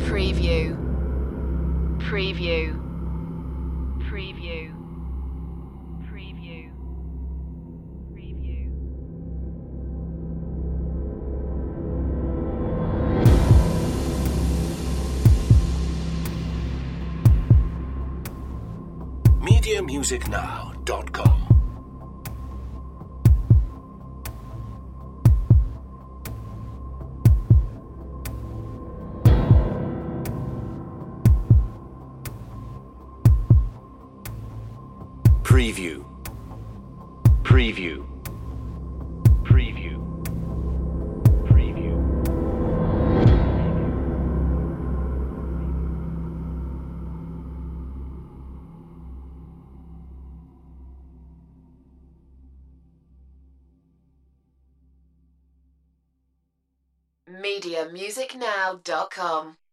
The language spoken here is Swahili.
Preview. Preview. Preview. Preview. Preview. MediaMusicNow.com. Preview. Preview. Preview. Preview. MediaMusicNow.com